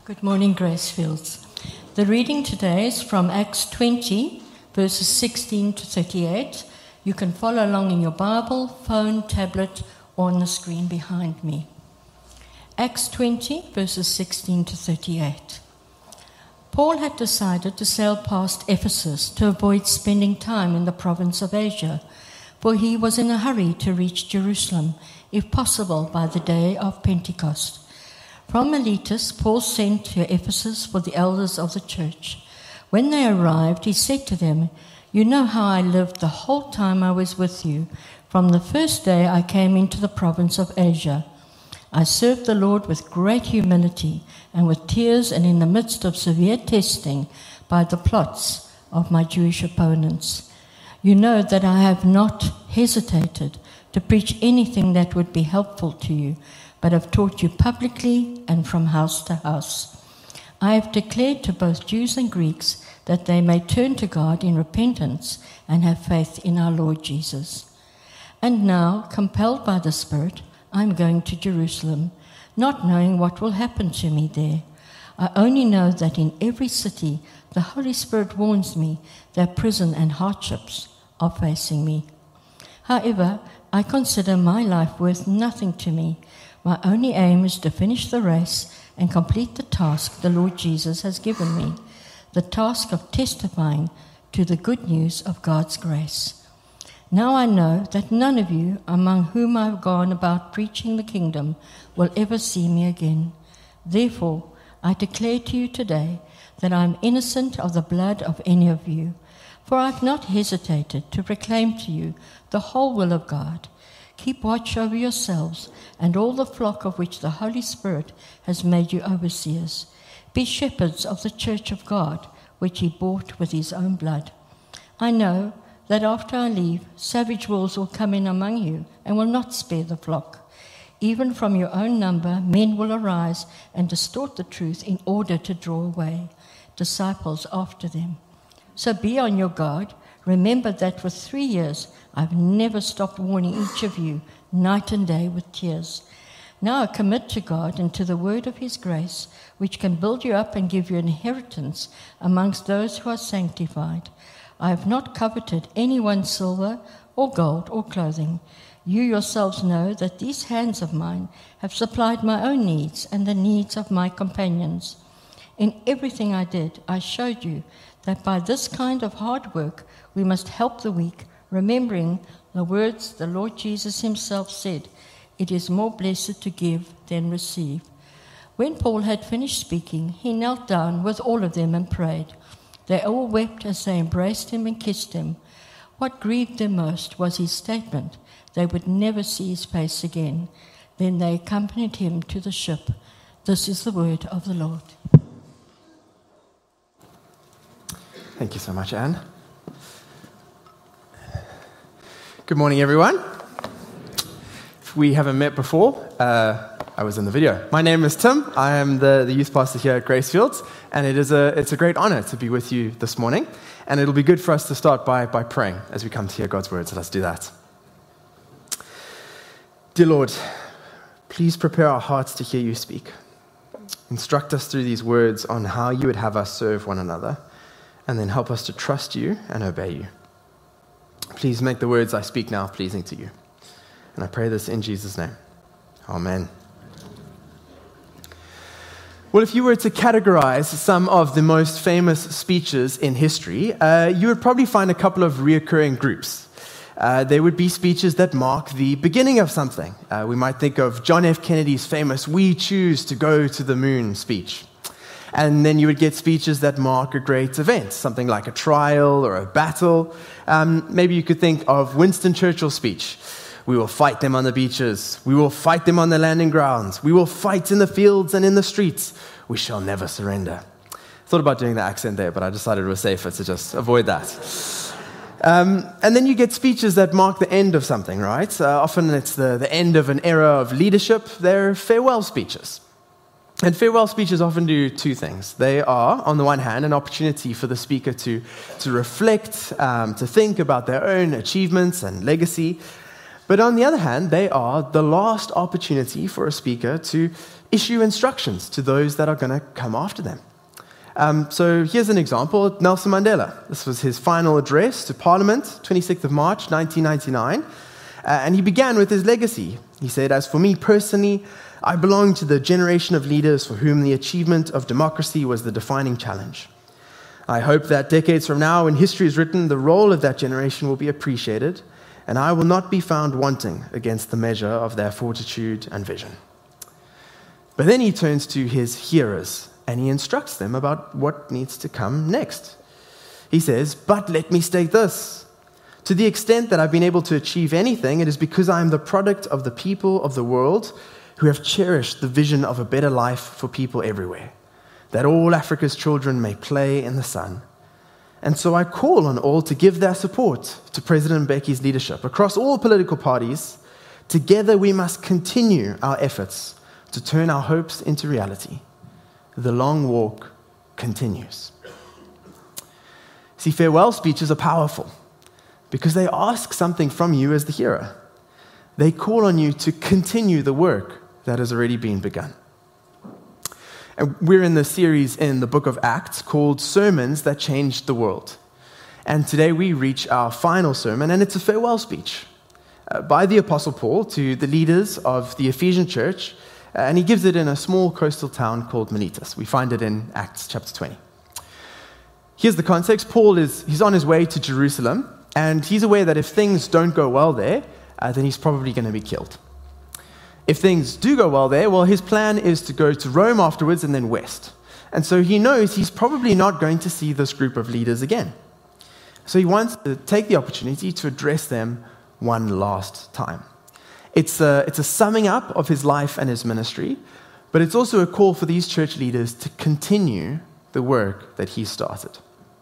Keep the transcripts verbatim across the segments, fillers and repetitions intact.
Good morning, Gracefields. The reading today is from Acts twenty, verses sixteen to thirty-eight. You can follow along in your Bible, phone, tablet, or on the screen behind me. Acts twenty, verses sixteen to thirty-eight. Paul had decided to sail past Ephesus to avoid spending time in the province of Asia, for he was in a hurry to reach Jerusalem, if possible by the day of Pentecost. From Miletus, Paul sent to Ephesus for the elders of the church. When they arrived, he said to them, "You know how I lived the whole time I was with you, from the first day I came into the province of Asia. I served the Lord with great humility and with tears and in the midst of severe testing by the plots of my Jewish opponents. You know that I have not hesitated to preach anything that would be helpful to you, but have taught you publicly and from house to house. I have declared to both Jews and Greeks that they may turn to God in repentance and have faith in our Lord Jesus. And now, compelled by the Spirit, I am going to Jerusalem, not knowing what will happen to me there. I only know that in every city the Holy Spirit warns me that prison and hardships are facing me. However, I consider my life worth nothing to me. My only aim is to finish the race and complete the task the Lord Jesus has given me, the task of testifying to the good news of God's grace. Now I know that none of you among whom I have gone about preaching the kingdom will ever see me again. Therefore, I declare to you today that I am innocent of the blood of any of you, for I have not hesitated to proclaim to you the whole will of God. Keep watch over yourselves and all the flock of which the Holy Spirit has made you overseers. Be shepherds of the church of God, which he bought with his own blood. I know that after I leave, savage wolves will come in among you and will not spare the flock. Even from your own number, men will arise and distort the truth in order to draw away disciples after them. So be on your guard. Remember that for three years I've never stopped warning each of you night and day with tears. Now I commit to God and to the word of his grace, which can build you up and give you an inheritance amongst those who are sanctified. I have not coveted anyone's silver or gold or clothing. You yourselves know that these hands of mine have supplied my own needs and the needs of my companions. In everything I did, I showed you that by this kind of hard work we must help the weak, remembering the words the Lord Jesus himself said, "It is more blessed to give than receive." When Paul had finished speaking, he knelt down with all of them and prayed. They all wept as they embraced him and kissed him. What grieved them most was his statement they would never see his face again. Then they accompanied him to the ship. This is the word of the Lord. Thank you so much, Anne. Good morning, everyone. If we haven't met before, uh, I was in the video. My name is Tim. I am the, the youth pastor here at Gracefields, and it is a it's a great honor to be with you this morning. And it'll be good for us to start by by praying as we come to hear God's word. So let's do that. Dear Lord, please prepare our hearts to hear you speak. Instruct us through these words on how you would have us serve one another, and then help us to trust you and obey you. Please make the words I speak now pleasing to you. And I pray this in Jesus' name. Amen. Well, if you were to categorize some of the most famous speeches in history, uh, you would probably find a couple of reoccurring groups. Uh, there would be speeches that mark the beginning of something. Uh, we might think of John F. Kennedy's famous "We choose to go to the moon" speech. And then you would get speeches that mark a great event, something like a trial or a battle. Um, maybe you could think of Winston Churchill's speech. "We will fight them on the beaches. We will fight them on the landing grounds. We will fight in the fields and in the streets. We shall never surrender." I thought about doing the accent there, but I decided it was safer to just avoid that. Um, and then you get speeches that mark the end of something, right? Uh, often it's the, the end of an era of leadership. They're farewell speeches. And farewell speeches often do two things. They are, on the one hand, an opportunity for the speaker to, to reflect, um, to think about their own achievements and legacy. But on the other hand, they are the last opportunity for a speaker to issue instructions to those that are going to come after them. Um, so here's an example. Nelson Mandela. This was his final address to Parliament, twenty-sixth of March, nineteen ninety-nine. Uh, and he began with his legacy. He said, "As for me personally, I belong to the generation of leaders for whom the achievement of democracy was the defining challenge. I hope that decades from now, when history is written, the role of that generation will be appreciated, and I will not be found wanting against the measure of their fortitude and vision." But then he turns to his hearers, and he instructs them about what needs to come next. He says, "But let me state this. To the extent that I've been able to achieve anything, it is because I am the product of the people of the world who have cherished the vision of a better life for people everywhere, that all Africa's children may play in the sun. And so I call on all to give their support to President Mbeki's leadership across all political parties. Together we must continue our efforts to turn our hopes into reality. The long walk continues." See, farewell speeches are powerful because they ask something from you as the hearer. They call on you to continue the work that has already been begun. And we're in the series in the book of Acts called Sermons That Changed the World. And today we reach our final sermon, and it's a farewell speech uh, by the Apostle Paul to the leaders of the Ephesian church, uh, and he gives it in a small coastal town called Miletus. We find it in Acts chapter twenty. Here's the context. Paul is he's on his way to Jerusalem, and he's aware that if things don't go well there, uh, then he's probably going to be killed. If things do go well there, well, his plan is to go to Rome afterwards and then west. And so he knows he's probably not going to see this group of leaders again. So he wants to take the opportunity to address them one last time. It's a, it's a summing up of his life and his ministry, but it's also a call for these church leaders to continue the work that he started.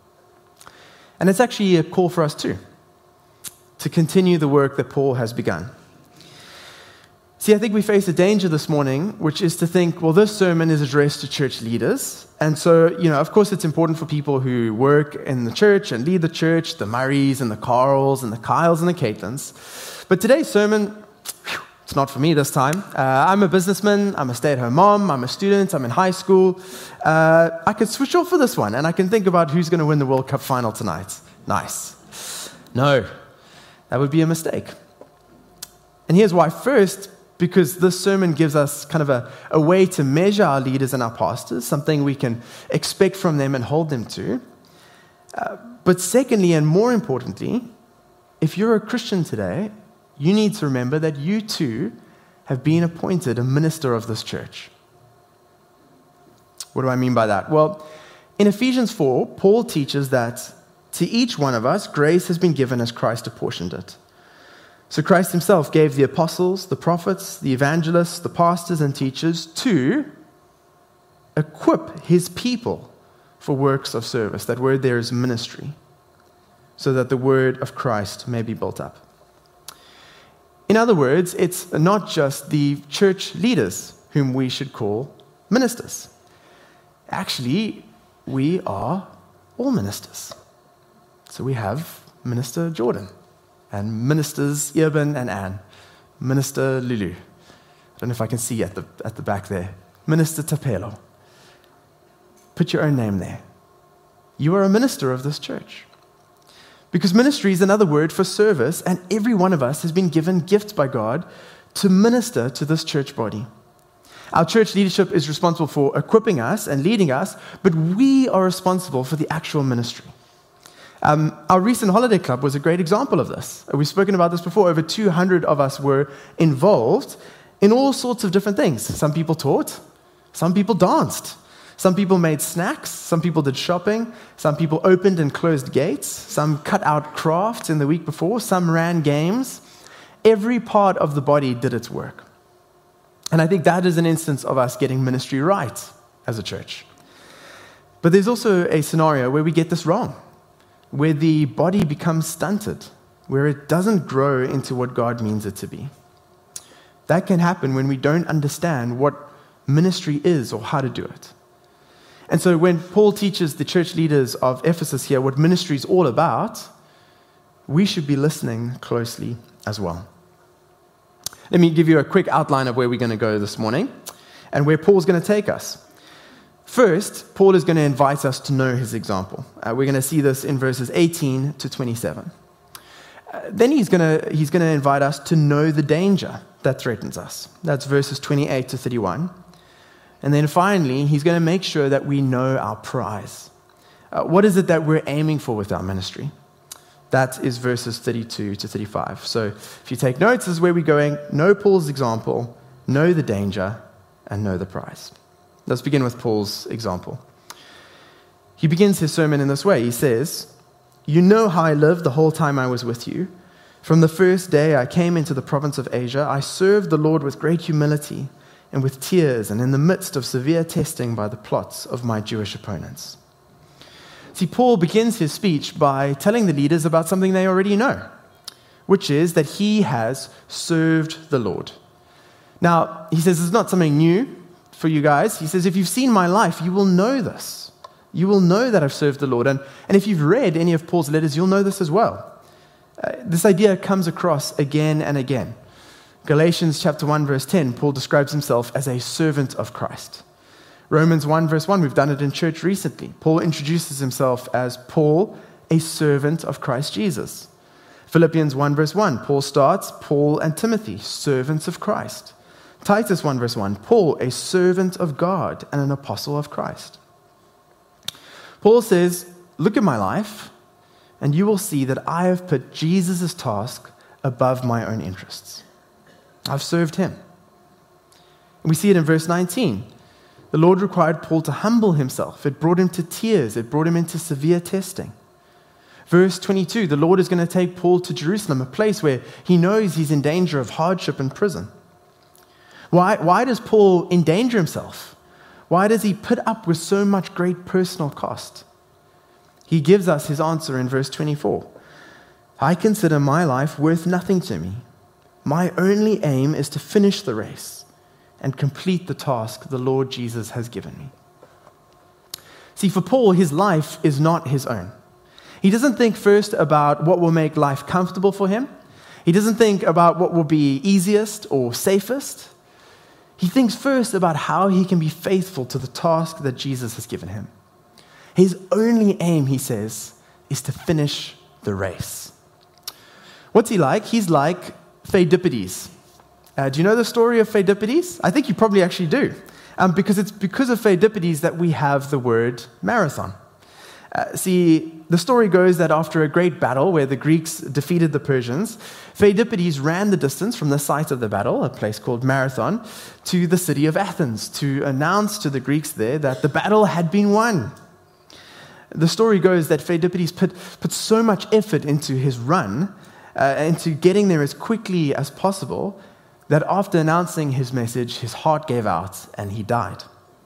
And it's actually a call for us too, to continue the work that Paul has begun. See, I think we face a danger this morning, which is to think, well, this sermon is addressed to church leaders. And so, you know, of course, it's important for people who work in the church and lead the church, the Murrays and the Carls and the Kyles and the Caitlin's. But today's sermon, whew, it's not for me this time. Uh, I'm a businessman, I'm a stay-at-home mom, I'm a student, I'm in high school. Uh, I could switch off for this one, and I can think about who's going to win the World Cup final tonight. Nice. No, that would be a mistake. And here's why. First, because this sermon gives us kind of a, a way to measure our leaders and our pastors, something we can expect from them and hold them to. Uh, but secondly, and more importantly, if you're a Christian today, you need to remember that you too have been appointed a minister of this church. What do I mean by that? Well, in Ephesians four, Paul teaches that to each one of us, grace has been given as Christ apportioned it. So Christ himself gave the apostles, the prophets, the evangelists, the pastors and teachers to equip his people for works of service. That word there is ministry, so that the word of Christ may be built up. In other words, it's not just the church leaders whom we should call ministers. Actually, we are all ministers. So we have Minister Jordan, and Ministers Eben and Anne, Minister Lulu. I don't know if I can see at the at the back there. Minister Tapelo. Put your own name there. You are a minister of this church. Because ministry is another word for service, and every one of us has been given gifts by God to minister to this church body. Our church leadership is responsible for equipping us and leading us, but we are responsible for the actual ministry. Um, our recent holiday club was a great example of this. We've spoken about this before. Over two hundred of us were involved in all sorts of different things. Some people taught, some people danced, some people made snacks, some people did shopping, some people opened and closed gates, some cut out crafts in the week before, some ran games. Every part of the body did its work. And I think that is an instance of us getting ministry right as a church. But there's also a scenario where we get this wrong, where the body becomes stunted, where it doesn't grow into what God means it to be. That can happen when we don't understand what ministry is or how to do it. And so when Paul teaches the church leaders of Ephesus here what ministry is all about, we should be listening closely as well. Let me give you a quick outline of where we're going to go this morning and where Paul's going to take us. First, Paul is going to invite us to know his example. Uh, we're going to see this in verses eighteen to twenty-seven. Uh, then he's going to he's going to invite us to know the danger that threatens us. That's verses twenty-eight to thirty-one. And then finally, he's going to make sure that we know our prize. Uh, what is it that we're aiming for with our ministry? That is verses thirty-two to thirty-five. So if you take notes, this is where we're going. Know Paul's example, know the danger, and know the prize. Let's begin with Paul's example. He begins his sermon in this way. He says, "You know how I lived the whole time I was with you. From the first day I came into the province of Asia, I served the Lord with great humility and with tears and in the midst of severe testing by the plots of my Jewish opponents." See, Paul begins his speech by telling the leaders about something they already know, which is that he has served the Lord. Now, he says it's not something new for you guys. He says, if you've seen my life, you will know this. You will know that I've served the Lord. And, and if you've read any of Paul's letters, you'll know this as well. Uh, this idea comes across again and again. Galatians chapter one, verse ten, Paul describes himself as a servant of Christ. Romans one, verse one, we've done it in church recently. Paul introduces himself as Paul, a servant of Christ Jesus. Philippians one, verse one, Paul starts, Paul and Timothy, servants of Christ. Titus one, verse one, Paul, a servant of God and an apostle of Christ. Paul says, look at my life, and you will see that I have put Jesus' task above my own interests. I've served him. And we see it in verse nineteen. The Lord required Paul to humble himself. It brought him to tears. It brought him into severe testing. Verse twenty-two, the Lord is going to take Paul to Jerusalem, a place where he knows he's in danger of hardship and prison. Why, why does Paul endanger himself? Why does he put up with so much great personal cost? He gives us his answer in verse twenty-four. I consider my life worth nothing to me. My only aim is to finish the race and complete the task the Lord Jesus has given me. See, for Paul, his life is not his own. He doesn't think first about what will make life comfortable for him. He doesn't think about what will be easiest or safest. He thinks first about how he can be faithful to the task that Jesus has given him. His only aim, he says, is to finish the race. What's he like? He's like Pheidippides. Uh, do you know the story of Pheidippides? I think you probably actually do, um, because it's because of Pheidippides that we have the word marathon. Uh, see, the story goes that after a great battle where the Greeks defeated the Persians, Pheidippides ran the distance from the site of the battle, a place called Marathon, to the city of Athens to announce to the Greeks there that the battle had been won. The story goes that Pheidippides put, put so much effort into his run, uh, into getting there as quickly as possible, that after announcing his message, his heart gave out and he died.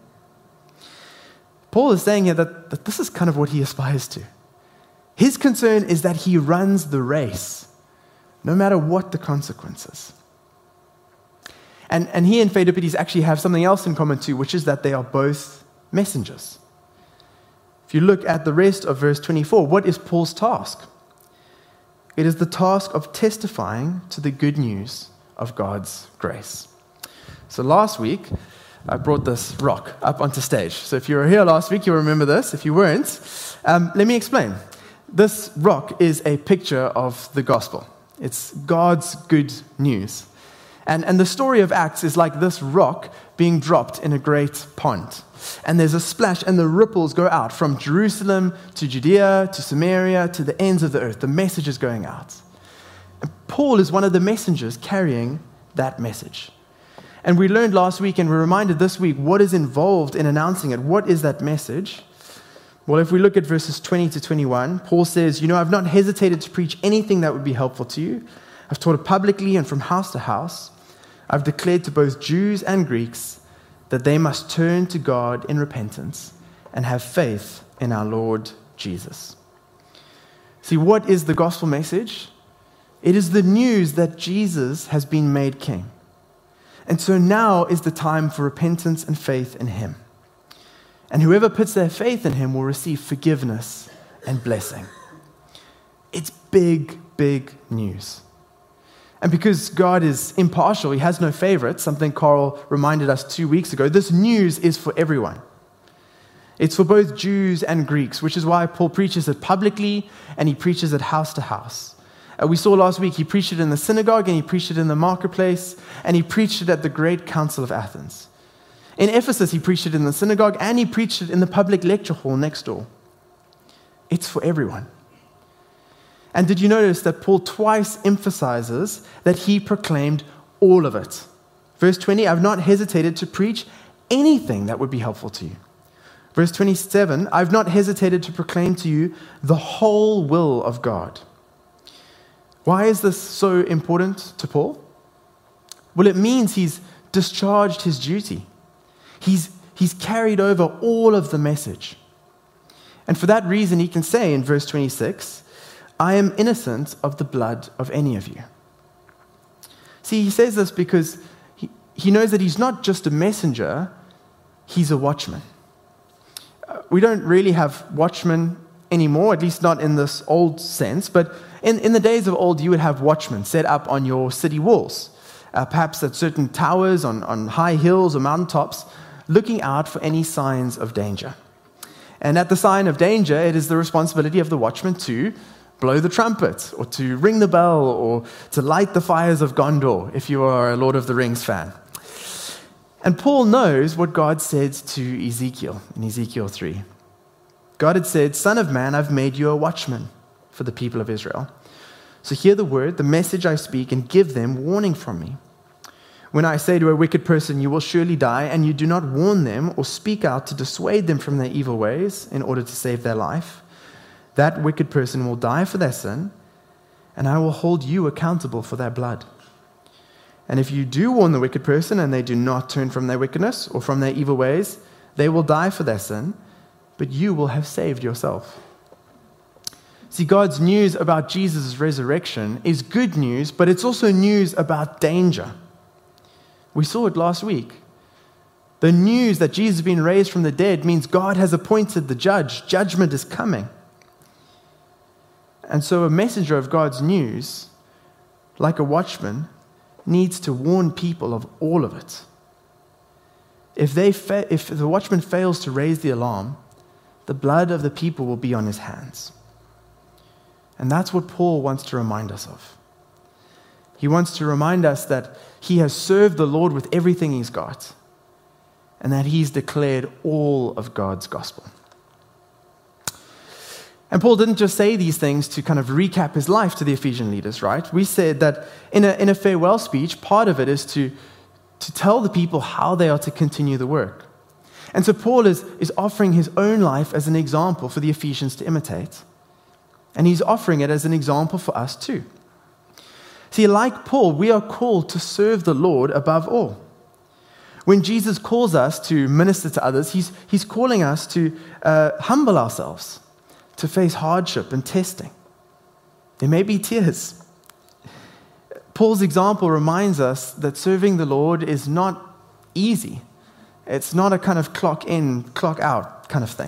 Paul is saying here that, that this is kind of what he aspires to. His concern is that he runs the race, no matter what the consequences. And, and he and Pheidippides actually have something else in common too, which is that they are both messengers. If you look at the rest of verse twenty-four, what is Paul's task? It is the task of testifying to the good news of God's grace. So last week, I brought this rock up onto stage. So if you were here last week, you'll remember this. If you weren't, um, let me explain. This rock is a picture of the gospel. It's God's good news. And, and the story of Acts is like this rock being dropped in a great pond. And there's a splash and the ripples go out from Jerusalem to Judea to Samaria to the ends of the earth. The message is going out. And Paul is one of the messengers carrying that message. And we learned last week and we're reminded this week what is involved in announcing it. What is that message? Well, if we look at verses twenty to twenty-one, Paul says, you know, I've not hesitated to preach anything that would be helpful to you. I've taught it publicly and from house to house. I've declared to both Jews and Greeks that they must turn to God in repentance and have faith in our Lord Jesus. See, what is the gospel message? It is the news that Jesus has been made king. And so now is the time for repentance and faith in him. And whoever puts their faith in him will receive forgiveness and blessing. It's big, big news. And because God is impartial, he has no favorites, something Carl reminded us two weeks ago, this news is for everyone. It's for both Jews and Greeks, which is why Paul preaches it publicly and he preaches it house to house. Uh, we saw last week he preached it in the synagogue and he preached it in the marketplace and he preached it at the Great Council of Athens. In Ephesus, he preached it in the synagogue and he preached it in the public lecture hall next door. It's for everyone. And did you notice that Paul twice emphasizes that he proclaimed all of it? Verse twenty, I've not hesitated to preach anything that would be helpful to you. Verse twenty-seven, I've not hesitated to proclaim to you the whole will of God. Why is this so important to Paul? Well, it means he's discharged his duty. He's, he's carried over all of the message. And for that reason, he can say in verse twenty-six, I am innocent of the blood of any of you. See, he says this because he, he knows that he's not just a messenger, he's a watchman. Uh, we don't really have watchmen anymore, at least not in this old sense, but in, in the days of old, you would have watchmen set up on your city walls, uh, perhaps at certain towers on, on high hills or mountaintops, looking out for any signs of danger. And at the sign of danger, it is the responsibility of the watchman to blow the trumpet, or to ring the bell, or to light the fires of Gondor, if you are a Lord of the Rings fan. And Paul knows what God said to Ezekiel in Ezekiel three. God had said, Son of man, I've made you a watchman for the people of Israel. So hear the word, the message I speak, and give them warning from me. When I say to a wicked person, you will surely die, and you do not warn them or speak out to dissuade them from their evil ways in order to save their life, that wicked person will die for their sin, and I will hold you accountable for their blood. And if you do warn the wicked person and they do not turn from their wickedness or from their evil ways, they will die for their sin, but you will have saved yourself. See, God's news about Jesus' resurrection is good news, but it's also news about danger. We saw it last week. The news that Jesus has been raised from the dead means God has appointed the judge. Judgment is coming. And so a messenger of God's news, like a watchman, needs to warn people of all of it. If, they fa- if the watchman fails to raise the alarm, the blood of the people will be on his hands. And that's what Paul wants to remind us of. He wants to remind us that he has served the Lord with everything he's got, and that he's declared all of God's gospel. And Paul didn't just say these things to kind of recap his life to the Ephesian leaders, right? We said that in a, in a farewell speech, part of it is to, to tell the people how they are to continue the work. And so Paul is, is offering his own life as an example for the Ephesians to imitate. And he's offering it as an example for us too. See, like Paul, we are called to serve the Lord above all. When Jesus calls us to minister to others, he's, he's calling us to uh, humble ourselves, to face hardship and testing. There may be tears. Paul's example reminds us that serving the Lord is not easy. It's not a kind of clock in, clock out kind of thing.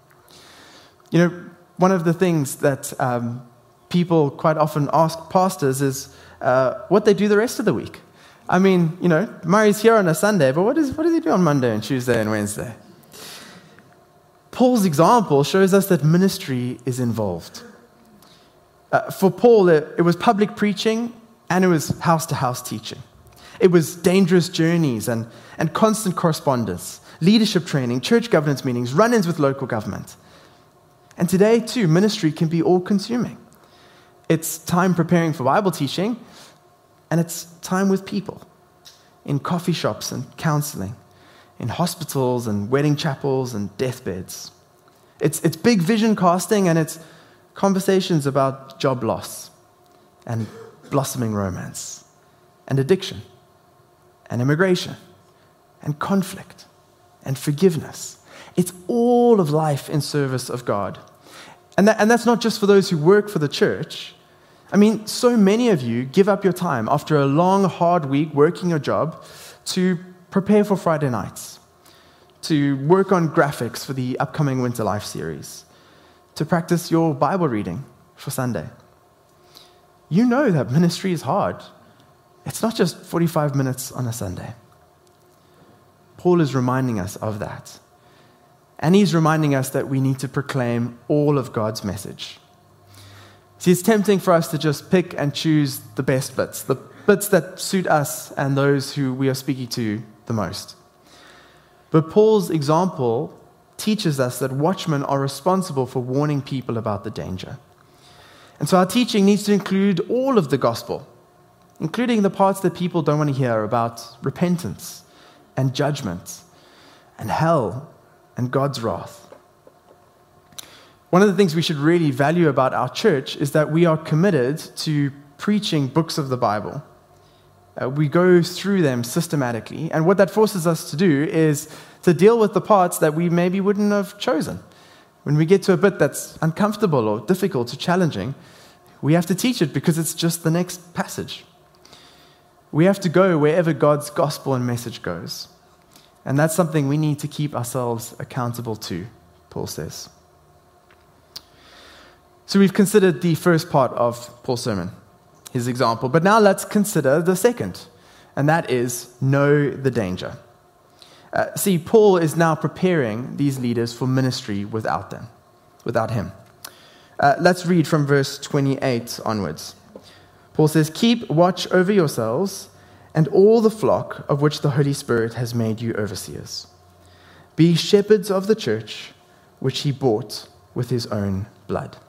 You know, one of the things that um, people quite often ask pastors is uh, what they do the rest of the week. I mean, you know, Murray's here on a Sunday, but what, is, what does he do on Monday and Tuesday and Wednesday? Paul's example shows us that ministry is involved. Uh, for Paul, it, it was public preaching and it was house-to-house teaching. It was dangerous journeys and, and constant correspondence, leadership training, church governance meetings, run-ins with local government. And today, too, ministry can be all-consuming. It's time preparing for Bible teaching, and it's time with people in coffee shops and counseling, in hospitals and wedding chapels and deathbeds. It's, it's big vision casting, and it's conversations about job loss and blossoming romance and addiction and immigration and conflict and forgiveness. It's all of life in service of God. And, that, and that's not just for those who work for the church. I mean, so many of you give up your time after a long, hard week working your job to prepare for Friday nights, to work on graphics for the upcoming Winter Life series, to practice your Bible reading for Sunday. You know that ministry is hard. It's not just forty-five minutes on a Sunday. Paul is reminding us of that. And he's reminding us that we need to proclaim all of God's message. See, it's tempting for us to just pick and choose the best bits, the bits that suit us and those who we are speaking to the most. But Paul's example teaches us that watchmen are responsible for warning people about the danger. And so our teaching needs to include all of the gospel, including the parts that people don't want to hear about repentance and judgment and hell and God's wrath. One of the things we should really value about our church is that we are committed to preaching books of the Bible. Uh, we go through them systematically, and what that forces us to do is to deal with the parts that we maybe wouldn't have chosen. When we get to a bit that's uncomfortable or difficult or challenging, we have to teach it because it's just the next passage. We have to go wherever God's gospel and message goes. And that's something we need to keep ourselves accountable to, Paul says. So we've considered the first part of Paul's sermon, his example. But now let's consider the second, and that is know the danger. Uh, see, Paul is now preparing these leaders for ministry without them, without him. Uh, let's read from verse twenty-eight onwards. Paul says, "Keep watch over yourselves and all the flock of which the Holy Spirit has made you overseers. Be shepherds of the church which he bought with his own blood."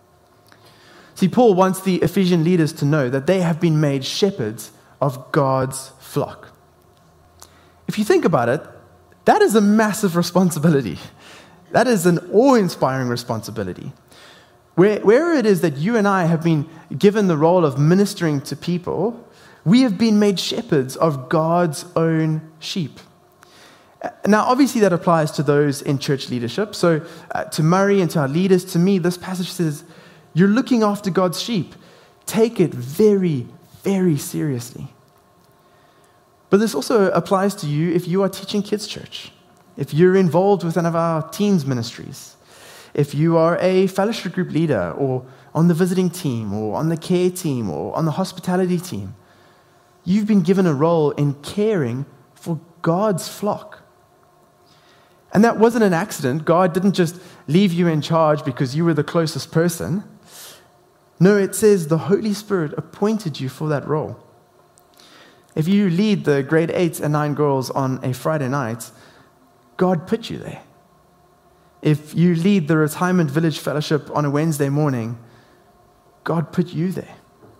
See, Paul wants the Ephesian leaders to know that they have been made shepherds of God's flock. If you think about it, that is a massive responsibility. That is an awe-inspiring responsibility. Where, wherever it is that you and I have been given the role of ministering to people, we have been made shepherds of God's own sheep. Now, obviously, that applies to those in church leadership. So, uh, to Murray and to our leaders, to me, this passage says, you're looking after God's sheep. Take it very, very seriously. But this also applies to you if you are teaching kids' church, if you're involved with one of our teens ministries, if you are a fellowship group leader or on the visiting team or on the care team or on the hospitality team. You've been given a role in caring for God's flock. And that wasn't an accident. God didn't just leave you in charge because you were the closest person. No, it says the Holy Spirit appointed you for that role. If you lead the grade eight and nine girls on a Friday night, God put you there. If you lead the retirement village fellowship on a Wednesday morning, God put you there.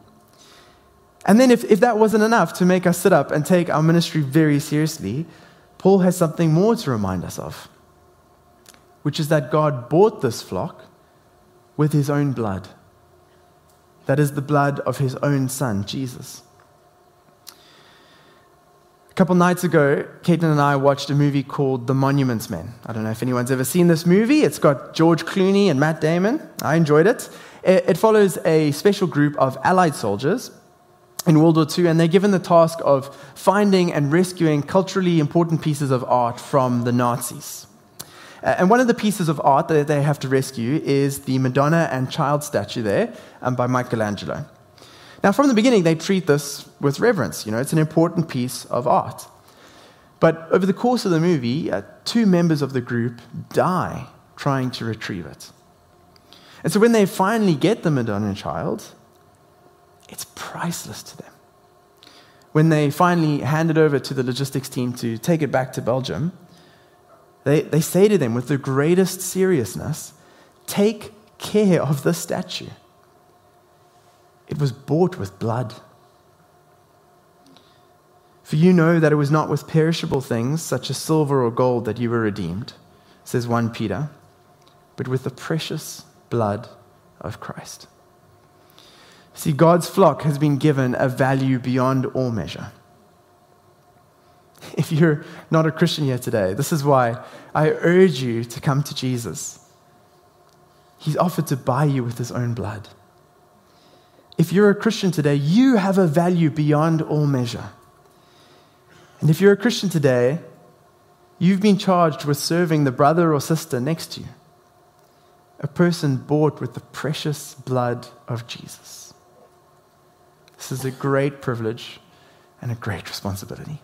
And then if, if that wasn't enough to make us sit up and take our ministry very seriously, Paul has something more to remind us of, which is that God bought this flock with his own blood. That is the blood of his own son, Jesus. A couple nights ago, Caitlin and I watched a movie called The Monuments Men. I don't know if anyone's ever seen this movie. It's got George Clooney and Matt Damon. I enjoyed it. It follows a special group of Allied soldiers in World War Two, and they're given the task of finding and rescuing culturally important pieces of art from the Nazis. And one of the pieces of art that they have to rescue is the Madonna and Child statue there um, by Michelangelo. Now, from the beginning, they treat this with reverence. You know, it's an important piece of art. But over the course of the movie, uh, two members of the group die trying to retrieve it. And so when they finally get the Madonna and Child, it's priceless to them. When they finally hand it over to the logistics team to take it back to Belgium, they, they say to them with the greatest seriousness, take care of this statue. It was bought with blood. For you know that it was not with perishable things, such as silver or gold, that you were redeemed, says First Peter, but with the precious blood of Christ. See, God's flock has been given a value beyond all measure. If you're not a Christian here today, this is why I urge you to come to Jesus. He's offered to buy you with his own blood. If you're a Christian today, you have a value beyond all measure. And if you're a Christian today, you've been charged with serving the brother or sister next to you, a person bought with the precious blood of Jesus. This is a great privilege and a great responsibility.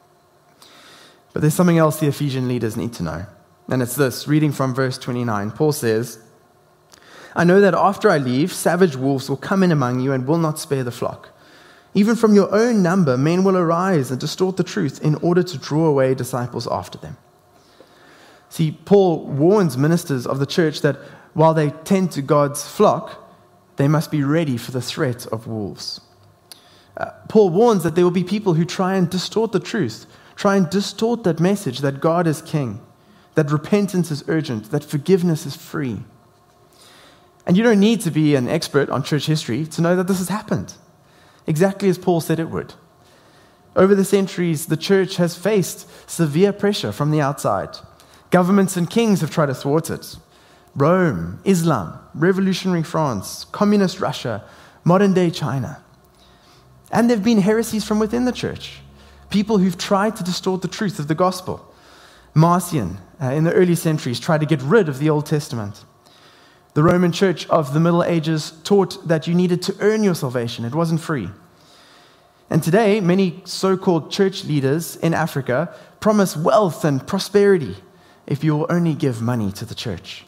But there's something else the Ephesian leaders need to know. And it's this, reading from verse twenty-nine. Paul says, I know that after I leave, savage wolves will come in among you and will not spare the flock. Even from your own number, men will arise and distort the truth in order to draw away disciples after them. See, Paul warns ministers of the church that while they tend to God's flock, they must be ready for the threat of wolves. Uh, Paul warns that there will be people who try and distort the truth, try and distort that message that God is king, that repentance is urgent, that forgiveness is free. And you don't need to be an expert on church history to know that this has happened, exactly as Paul said it would. Over the centuries, the church has faced severe pressure from the outside. Governments and kings have tried to thwart it. Rome, Islam, revolutionary France, communist Russia, modern-day China. And there have been heresies from within the church, people who've tried to distort the truth of the gospel. Marcion, uh, in the early centuries, tried to get rid of the Old Testament. The Roman Church of the Middle Ages taught that you needed to earn your salvation. It wasn't free. And today, many so-called church leaders in Africa promise wealth and prosperity if you will only give money to the church.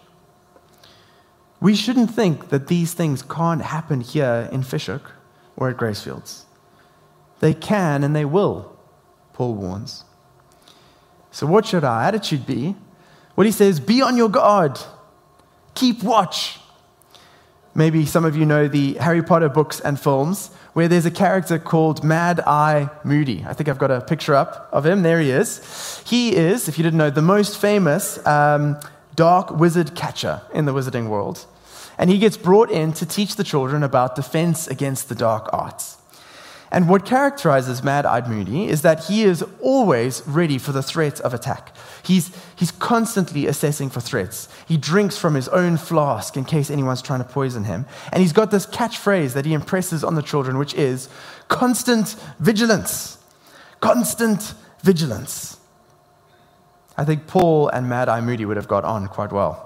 We shouldn't think that these things can't happen here in Fish Hoek or at Gracefields. They can and they will, Paul warns. So what should our attitude be? Well, he says, be on your guard. Keep watch. Maybe some of you know the Harry Potter books and films where there's a character called Mad-Eye Moody. I think I've got a picture up of him. There he is. He is, if you didn't know, the most famous um, dark wizard catcher in the wizarding world. And he gets brought in to teach the children about defense against the dark arts. And what characterizes Mad-Eyed Moody is that he is always ready for the threat of attack. He's, he's constantly assessing for threats. He drinks from his own flask in case anyone's trying to poison him. And he's got this catchphrase that he impresses on the children, which is constant vigilance. Constant vigilance. I think Paul and Mad-Eye Moody would have got on quite well.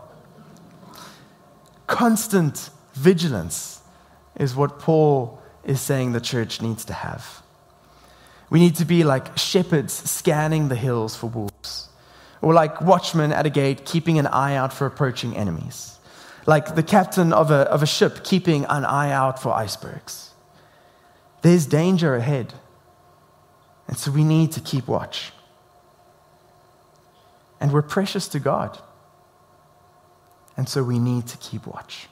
Constant vigilance is what Paul is saying the church needs to have. We need to be like shepherds scanning the hills for wolves, or like watchmen at a gate keeping an eye out for approaching enemies, like the captain of a, of a ship keeping an eye out for icebergs. There's danger ahead, and so we need to keep watch. And we're precious to God, and so we need to keep watch.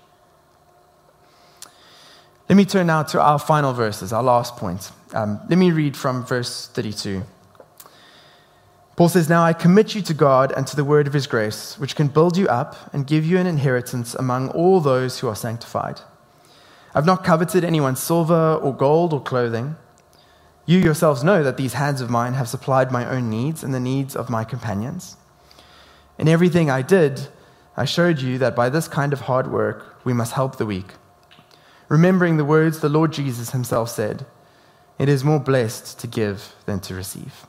Let me turn now to our final verses, our last point. Um, let me read from verse thirty-two. Paul says, now I commit you to God and to the word of his grace, which can build you up and give you an inheritance among all those who are sanctified. I've not coveted anyone's silver or gold or clothing. You yourselves know that these hands of mine have supplied my own needs and the needs of my companions. In everything I did, I showed you that by this kind of hard work, we must help the weak. Remembering the words the Lord Jesus himself said, it is more blessed to give than to receive.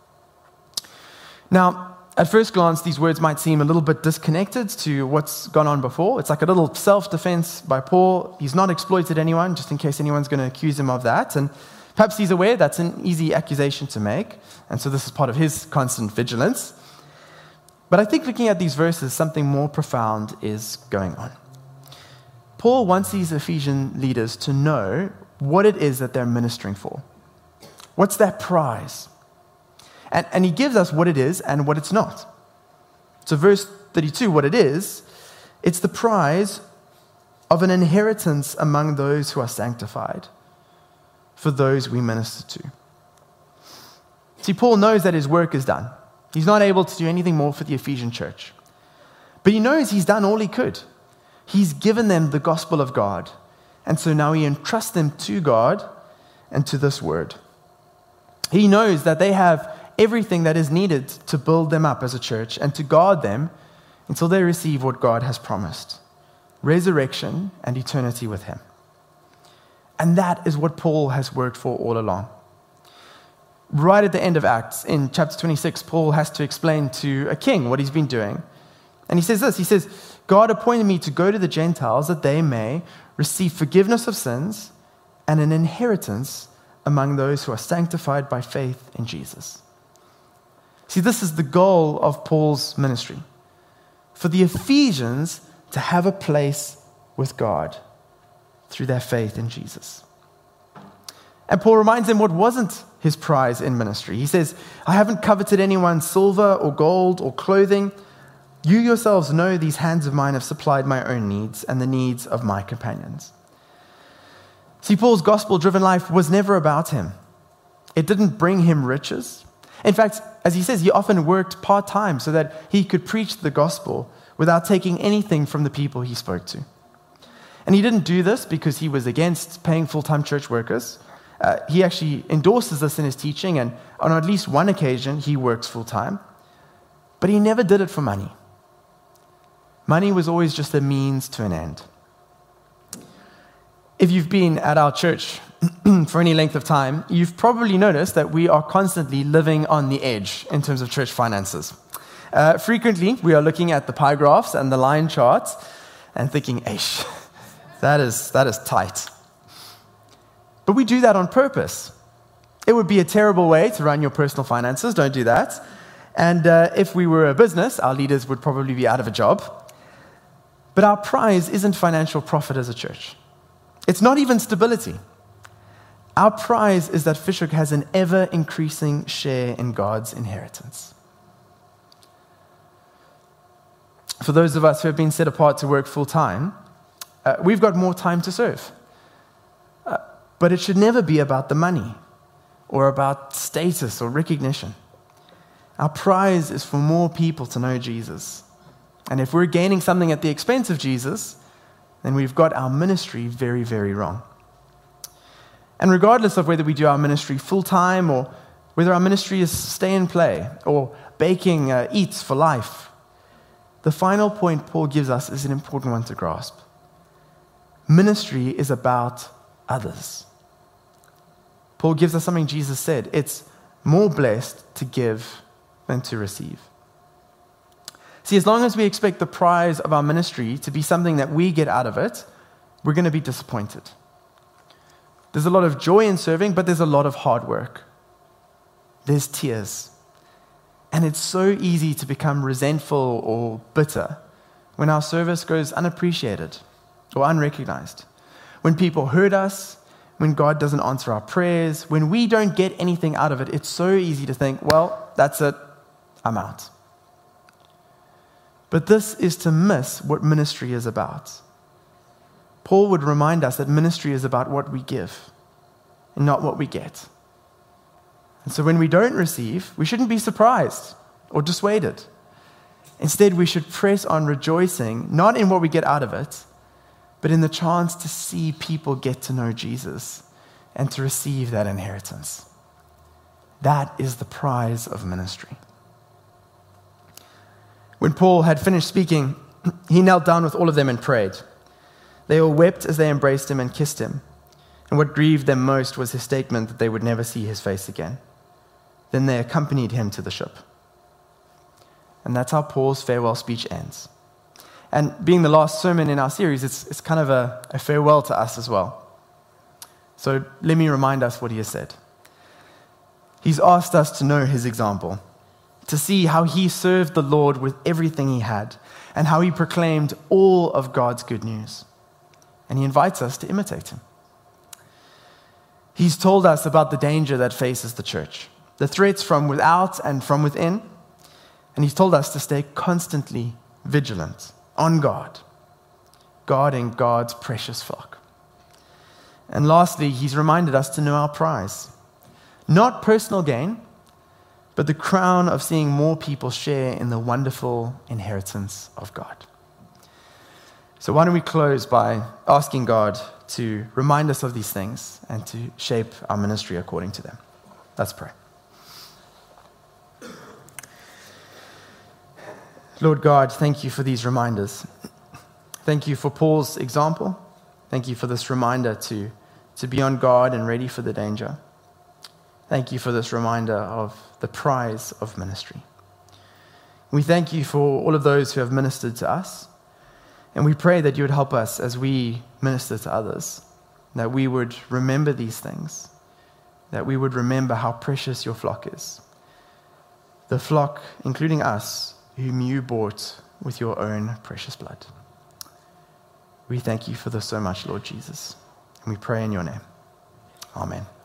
Now, at first glance, these words might seem a little bit disconnected to what's gone on before. It's like a little self-defense by Paul. He's not exploited anyone, just in case anyone's going to accuse him of that. And perhaps he's aware that's an easy accusation to make. And so this is part of his constant vigilance. But I think looking at these verses, something more profound is going on. Paul wants these Ephesian leaders to know what it is that they're ministering for. What's their prize? And, and he gives us what it is and what it's not. So verse thirty-two, what it is, it's the prize of an inheritance among those who are sanctified, for those we minister to. See, Paul knows that his work is done. He's not able to do anything more for the Ephesian church. But he knows he's done all he could. He's given them the gospel of God. And so now he entrusts them to God and to this word. He knows that they have everything that is needed to build them up as a church and to guard them until they receive what God has promised: resurrection and eternity with him. And that is what Paul has worked for all along. Right at the end of Acts, in chapter twenty-six, Paul has to explain to a king what he's been doing. And he says this, he says, God appointed me to go to the Gentiles that they may receive forgiveness of sins and an inheritance among those who are sanctified by faith in Jesus. See, this is the goal of Paul's ministry, for the Ephesians to have a place with God through their faith in Jesus. And Paul reminds them what wasn't his prize in ministry. He says, I haven't coveted anyone's silver or gold or clothing. You yourselves know these hands of mine have supplied my own needs and the needs of my companions. See, Paul's gospel-driven life was never about him. It didn't bring him riches. In fact, as he says, he often worked part-time so that he could preach the gospel without taking anything from the people he spoke to. And he didn't do this because he was against paying full-time church workers. Uh, he actually endorses this in his teaching, and on at least one occasion, he works full-time. But he never did it for money. Money was always just a means to an end. If you've been at our church for any length of time, you've probably noticed that we are constantly living on the edge in terms of church finances. Uh, frequently, we are looking at the pie graphs and the line charts and thinking, "Eish, that is, that is tight." But we do that on purpose. It would be a terrible way to run your personal finances. Don't do that. And uh, if we were a business, our leaders would probably be out of a job. But our prize isn't financial profit as a church. It's not even stability. Our prize is that Fishhook has an ever-increasing share in God's inheritance. For those of us who have been set apart to work full-time, uh, we've got more time to serve. Uh, but it should never be about the money or about status or recognition. Our prize is for more people to know Jesus. And if we're gaining something at the expense of Jesus, then we've got our ministry very, very wrong. And regardless of whether we do our ministry full-time or whether our ministry is stay and play or baking uh, eats for life, the final point Paul gives us is an important one to grasp. Ministry is about others. Paul gives us something Jesus said. It's more blessed to give than to receive. See, as long as we expect the prize of our ministry to be something that we get out of it, we're going to be disappointed. There's a lot of joy in serving, but there's a lot of hard work. There's tears. And it's so easy to become resentful or bitter when our service goes unappreciated or unrecognized. When people hurt us, when God doesn't answer our prayers, when we don't get anything out of it, it's so easy to think, well, that's it, I'm out. But this is to miss what ministry is about. Paul would remind us that ministry is about what we give and not what we get. And so when we don't receive, we shouldn't be surprised or dissuaded. Instead, we should press on rejoicing, not in what we get out of it, but in the chance to see people get to know Jesus and to receive that inheritance. That is the prize of ministry. When Paul had finished speaking, he knelt down with all of them and prayed. They all wept as they embraced him and kissed him. And what grieved them most was his statement that they would never see his face again. Then they accompanied him to the ship. And that's how Paul's farewell speech ends. And being the last sermon in our series, it's, it's kind of a, a farewell to us as well. So let me remind us what he has said. He's asked us to know his example, to see how he served the Lord with everything he had, and how he proclaimed all of God's good news. And he invites us to imitate him. He's told us about the danger that faces the church, the threats from without and from within, and he's told us to stay constantly vigilant on God, guarding God's precious flock. And lastly, he's reminded us to know our prize, not personal gain, but the crown of seeing more people share in the wonderful inheritance of God. So why don't we close by asking God to remind us of these things and to shape our ministry according to them. Let's pray. Lord God, thank you for these reminders. Thank you for Paul's example. Thank you for this reminder to, to be on guard and ready for the danger. Thank you for this reminder of the prize of ministry. We thank you for all of those who have ministered to us, and we pray that you would help us as we minister to others, that we would remember these things, that we would remember how precious your flock is. The flock, including us, whom you bought with your own precious blood. We thank you for this so much, Lord Jesus. And we pray in your name. Amen.